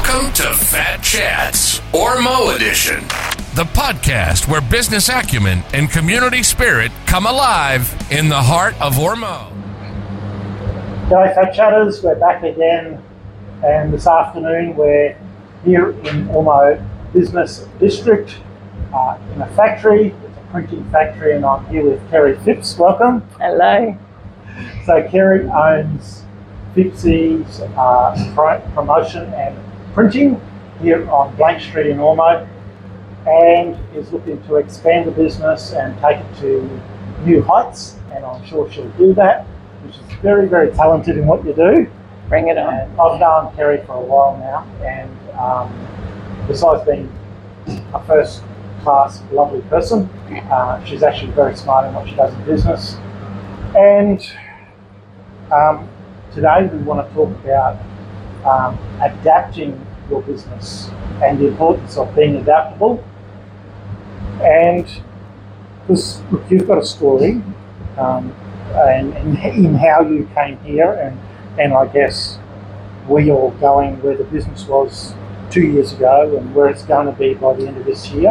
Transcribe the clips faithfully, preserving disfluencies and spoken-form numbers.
Welcome to Fat Chats, Ormeau Edition, the podcast where business acumen and community spirit come alive in the heart of Ormeau. G'day Fat Chatters, we're back again, and this afternoon we're here in Ormeau Business District uh, in a factory. It's a printing factory, and I'm here with Kerry Phipps. Welcome. Hello. So Kerry owns Phipps's uh, pro- promotion and printing here on Blank Street in Ormeau, and is looking to expand the business and take it to new heights, and I'm sure she'll do that, which is very, very talented in what you do. Bring it on. And I've known Kerry for a while now, and um, besides being a first-class, lovely person, uh, she's actually very smart in what she does in business. And um, today we want to talk about um, adapting your business and the importance of being adaptable. And this, look, you've got a story um, and, and in how you came here, and, and I guess where you're going, where the business was two years ago and where it's going to be by the end of this year.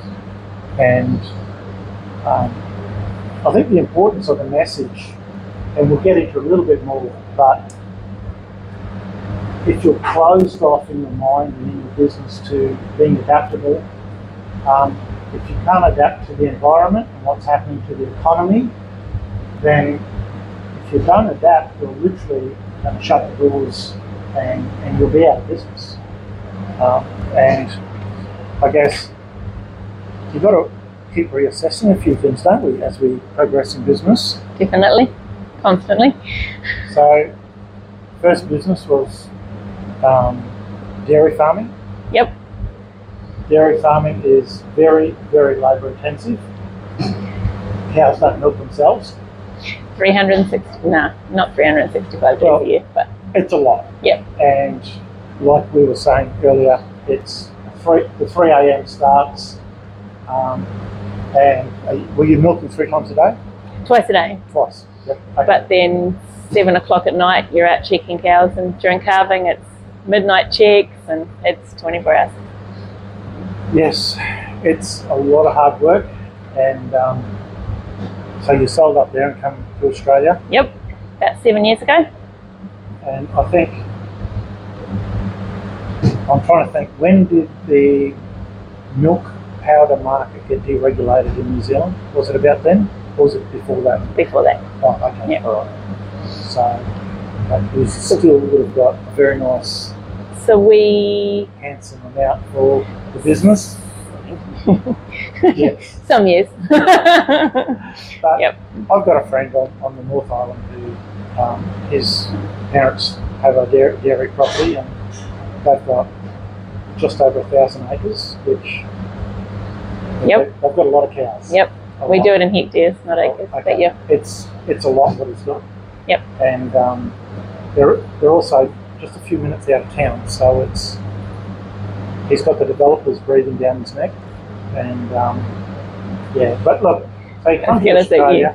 And um, I think the importance of the message, and we'll get into a little bit more, but if you're closed off in your mind and in your business to being adaptable, um, if you can't adapt to the environment and what's happening to the economy, then if you don't adapt, you're literally going to shut the doors and, and you'll be out of business. Um, and I guess you've got to keep reassessing a few things, don't we, as we progress in business? Definitely. Constantly. So, first business was um, dairy farming. Yep. Dairy farming is very, very labour intensive. Cows don't milk themselves. three hundred sixty, no, not three hundred sixty-five days Well, a year, but it's a lot. yep. And like we were saying earlier, it's three, the three a.m. starts. Um, and uh, were you milking three times a day? Twice a day. Twice. Yep. Okay. But then seven o'clock at night, you're out checking cows, and during calving, it's midnight checks, and it's twenty-four hours. Yes, it's a lot of hard work, and um, so you sold up there and come to Australia. Yep. About seven years ago. And I think, I'm trying to think, when did the milk powder market get deregulated in New Zealand? Was it about then, or was it before that? Before that. Oh, okay, Yep. all right. So, but you still would have got a very nice, So we, handsome amount for the business. Yes. some years. But Yep. I've got a friend on, on the North Island who, um, his parents have a dairy, dairy property, and they've got just over a thousand acres, which Yep. they've, they've got a lot of cows. Yep. A We lot. do it in hectares, not Oh, acres, okay. but yeah. It's it's a lot what he's got. Yep. And um, they're they're also just a few minutes out of town, so it's he's got the developers breathing down his neck, and um, yeah. But look, so you come to gonna say Australia,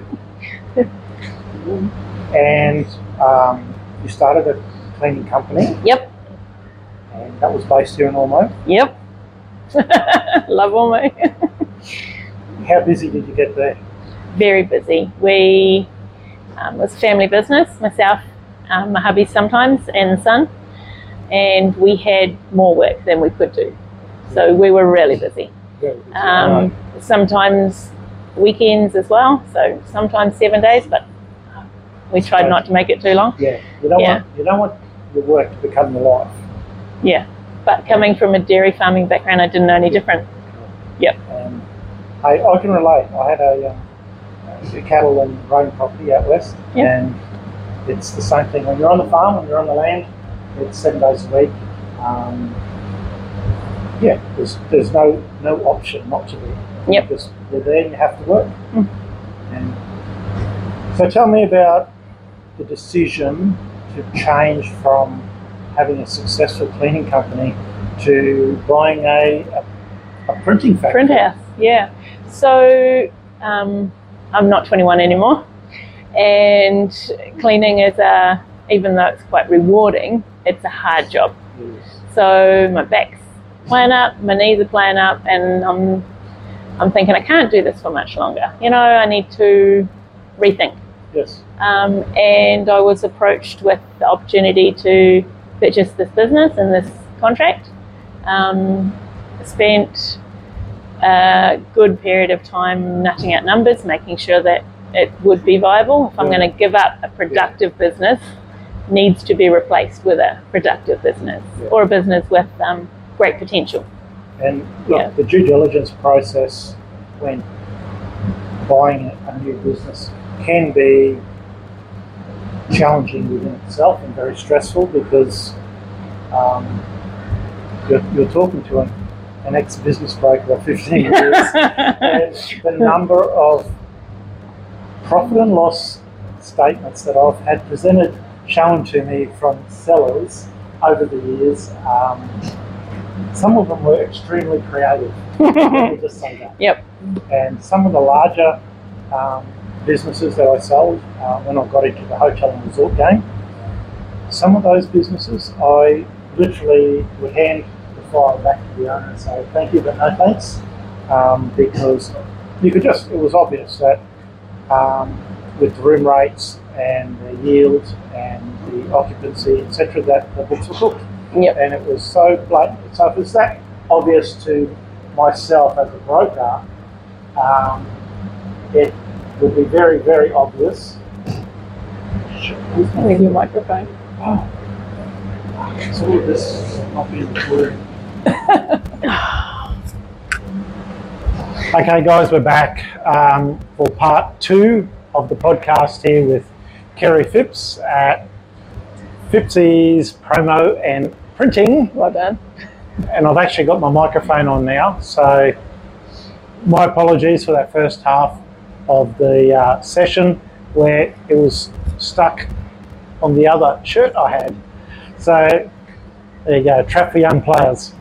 and um, you started a cleaning company, Yep. and that was based here in Ormeau. Yep. Love Ormeau. How busy did you get there? Very busy. We um, was a family business, myself, um, my hubby sometimes, and son, and we had more work than we could do. So we were really busy. Very busy. Um, Right. Sometimes weekends as well, so sometimes seven days, but we tried not to make it too long. Yeah, you don't Yeah. want you don't want your work to become your life. Yeah, but coming from a dairy farming background, I didn't know any different. Yep. Um, I, I can relate. I had a, um, a cattle and grain property out west, Yep. and it's the same thing. When you're on the farm, when you're on the land, it's seven days a week. Um, yeah, there's there's no no option not to be. Yep. Because you're there and you have to work. Mm. And so tell me about the decision to change from having a successful cleaning company to buying a, a, a printing factory. Print house, yeah. So um, I'm not twenty-one anymore, and cleaning is a, even though it's quite rewarding, it's a hard job. Yes. So my back's playing up, my knees are playing up, and I'm I'm thinking I can't do this for much longer. You know, I need to rethink. Yes. Um, and I was approached with the opportunity to purchase this business and this contract. Um, spent a good period of time nutting out numbers, making sure that it would be viable. If I'm Yeah. going to give up a productive yeah. business, it needs to be replaced with a productive business yeah. or a business with um, great potential. And look, yeah. the due diligence process when buying a new business can be challenging within itself and very stressful because um, you're, you're talking to an, an ex-business broker of fifteen years and the number of profit and loss statements that I've had presented, shown to me from sellers over the years, um, some of them were extremely creative. Let me just say that. Yep. And some of the larger um, businesses that I sold uh, when I got into the hotel and resort game, some of those businesses I literally would hand the file back to the owner and say thank you but no thanks, um, because you could just, it was obvious that um, with the room rates and the yield and the occupancy, et cetera, that the books were cooked. Yep. And it was so blatant. So if it's that obvious to myself as a broker, um, it would be very, very obvious. With your microphone. Oh. So all of this not being recorded. Okay, guys, we're back um, for part two of the podcast here with Kerry Phipps at Phippsy's Promo and Printing. Well done. And I've actually got my microphone on now, so my apologies for that first half of the uh, session where it was stuck on the other shirt I had. So there you go, trap for young players.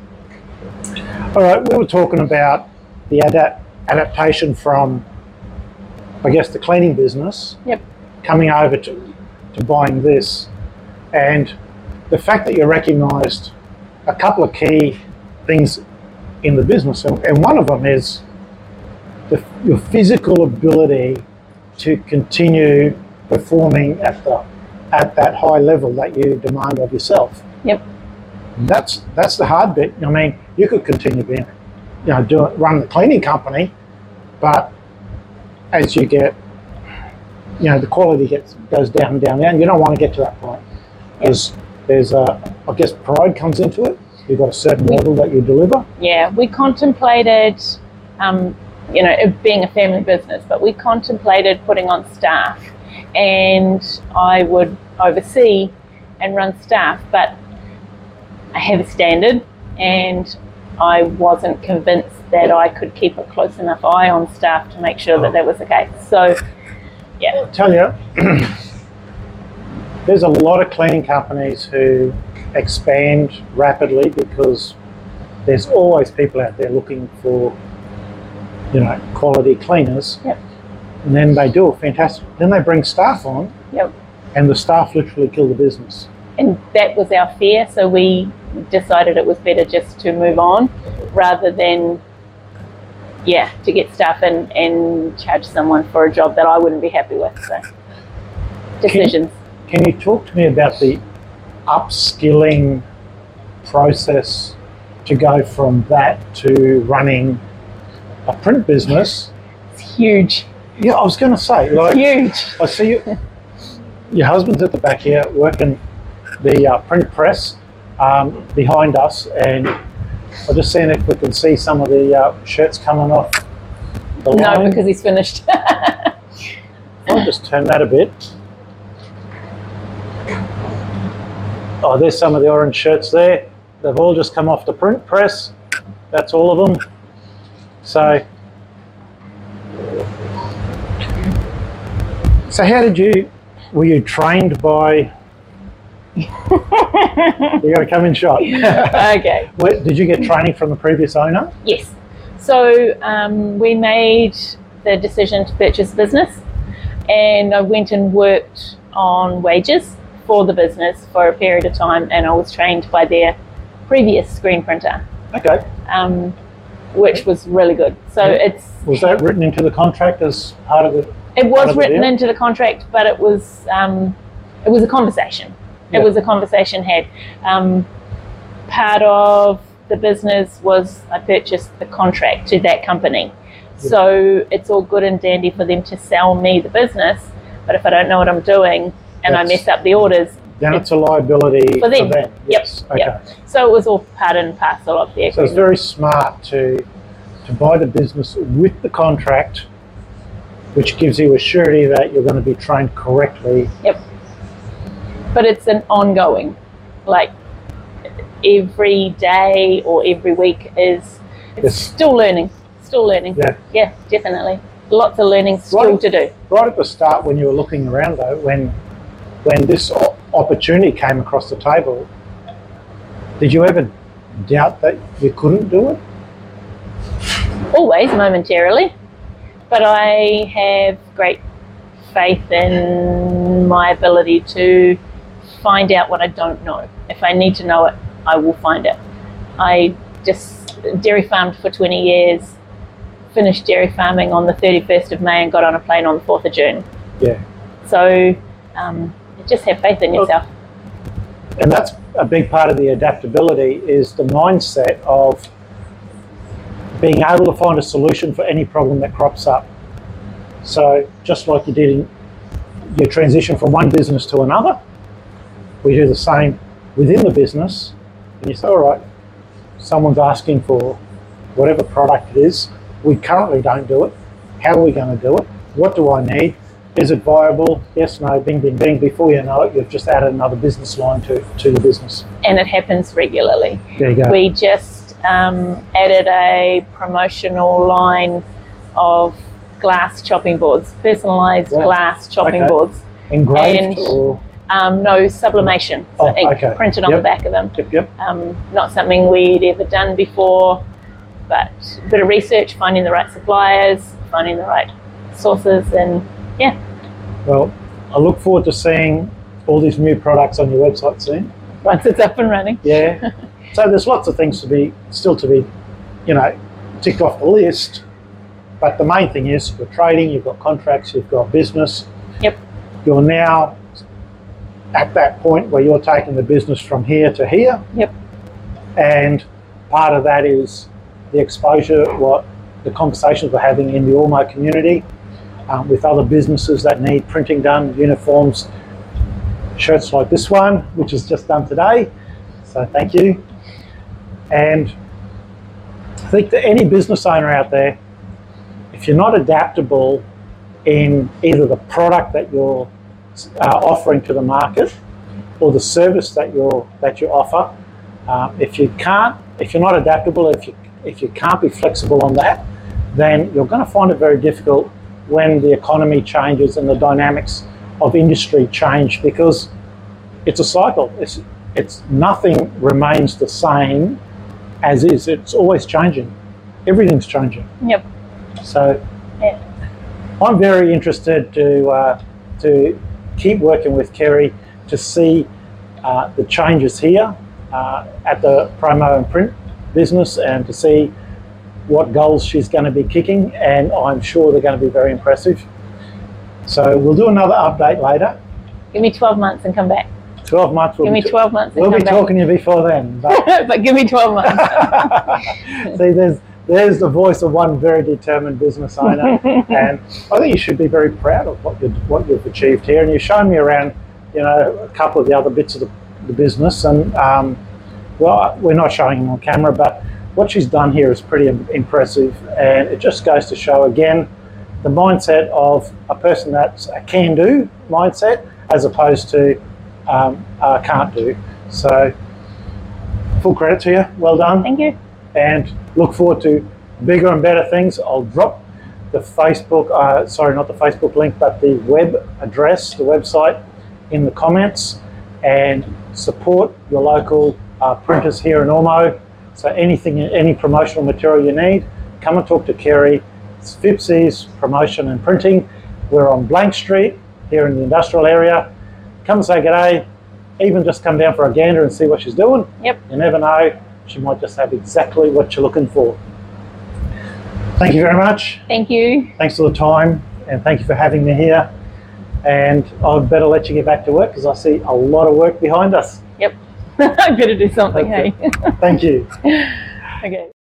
All right, we were talking about the adapt adaptation from, I guess, the cleaning business. Yep. Coming over to, to buying this, and the fact that you recognised a couple of key things in the business, and, and one of them is the, your physical ability to continue performing at the at that high level that you demand of yourself. Yep. That's that's the hard bit. I mean, you could continue being, you know, do it, run the cleaning company, but as you get, you know, the quality gets goes down and down and down. You don't want to get to that point. There's, there's a, I guess, pride comes into it. You've got a certain level that you deliver. Yeah, we contemplated, um, you know, it being a family business, but we contemplated putting on staff, and I would oversee and run staff, but I have a standard, and I wasn't convinced that I could keep a close enough eye on staff to make sure that that was the case. So, yeah. I'll tell you, there's a lot of cleaning companies who expand rapidly because there's always people out there looking for, you know, quality cleaners. Yep. And then they do a fantastic, then they bring staff on. Yep. And the staff literally kill the business. And that was our fear, so we decided it was better just to move on rather than, yeah, to get staff in and charge someone for a job that I wouldn't be happy with. So, decisions. Can, can you talk to me about the upskilling process to go from that to running a print business? It's huge. Yeah, I was going to say, like, huge. I see you, your husband's at the back here working the uh, print press um, behind us, and I'll just seeing if we can see some of the uh, shirts coming off the line. No, because he's finished. I'll just turn that a bit. Oh, there's some of the orange shirts there. They've all just come off the print press. That's all of them. So, so how did you, were you trained by, you got to come in shot. Okay. Where, did you get training from the previous owner? Yes. So um, we made the decision to purchase business, and I went and worked on wages for the business for a period of time, and I was trained by their previous screen printer, Okay. um, which was really good. So Yeah. it's Was that written into the contract as part of the? it part was of the written deal? into the contract, but it was um, it was a conversation. Yeah. It was a conversation had. Um, part of the business was I purchased the contract to that company. So it's all good and dandy for them to sell me the business, but if I don't know what I'm doing and I That's- mess up the orders, Then it's a liability for them. Yep. Yes. Okay. Yep. So it was all part and parcel of the So it's agreement. very smart to to buy the business with the contract, which gives you a surety that you're going to be trained correctly. Yep. But it's an ongoing, like every day or every week is it's Yes. still learning, still learning. Yeah. Yeah, definitely. Lots of learning still Right. to do. Right at the start, when you were looking around, though, when when this o- opportunity came across the table, did you ever doubt that you couldn't do it? Always momentarily, but I have great faith in my ability to find out what I don't know. If I need to know it, I will find it. I just dairy farmed for twenty years, finished dairy farming on the thirty-first of May and got on a plane on the fourth of June. Yeah. So um, just have faith in yourself. And that's a big part of the adaptability is the mindset of being able to find a solution for any problem that crops up. So just like you did in your transition from one business to another, we do the same within the business. And you say, all right, someone's asking for whatever product it is. We currently don't do it. How are we going to do it? What do I need? Is it viable? Yes, no, bing, bing, bing. Before you know it, you've just added another business line to, to the business. And it happens regularly. There you go. We just um, added a promotional line of glass chopping boards, personalised Yeah. glass chopping Okay. boards. Engraved and- or? Um, no sublimation, so Oh, ink okay. printed on Yep. the back of them. Yep, yep. Um, not something we'd ever done before, but a bit of research, finding the right suppliers, finding the right sources, and yeah. Well, I look forward to seeing all these new products on your website soon. Once it's up and running. Yeah. So there's lots of things to be, still to be, you know, ticked off the list. But the main thing is you're trading, you've got contracts, you've got business. Yep. You're now at that point where you're taking the business from here to here. Yep. And part of that is the exposure, what the conversations we're having in the Ormo community um, with other businesses that need printing done, uniforms, shirts like this one, which is just done today. So thank you. And I think that any business owner out there, if you're not adaptable in either the product that you're uh, offering to the market or the service that you're that you offer, uh, if you can't, if you're not adaptable, if you if you can't be flexible on that, then you're going to find it very difficult when the economy changes and the dynamics of industry change, because it's a cycle. It's it's nothing remains the same as is. It's always changing. Everything's changing. Yep. So Yeah. I'm very interested to uh, to keep working with Kerry to see uh, the changes here uh, at the promo and print business, and to see what goals she's going to be kicking, and I'm sure they're going to be very impressive. So we'll do another update later. Give me twelve months and come back. twelve months. We'll Give me be, twelve months and we'll come be back. talking to you before then. But But give me twelve months. see, there's there's the voice of one very determined business owner, and I think you should be very proud of what you what you've achieved here. And you've shown me around, you know, a couple of the other bits of the, the business, and um, well, we're not showing them on camera, but what she's done here is pretty im- impressive, and it just goes to show again the mindset of a person that's a can-do mindset as opposed to um, a can't-do. So, full credit to you. Well done. Thank you. And look forward to bigger and better things. I'll drop the Facebook, uh, sorry, not the Facebook link, but the web address, the website in the comments, and support your local uh, printers here in Ormo. So anything, any promotional material you need, come and talk to Kerry. It's Fipsy's Promotion and Printing. We're on Blank Street here in the industrial area. Come and say g'day, even just come down for a gander and see what she's doing. Yep. You never know, she might just have exactly what you're looking for. Thank you very much. Thank you. Thanks for the time, and thank you for having me here. And I'd better let you get back to work because I see a lot of work behind us. Yep. I better do something, hey? Thank you. Okay.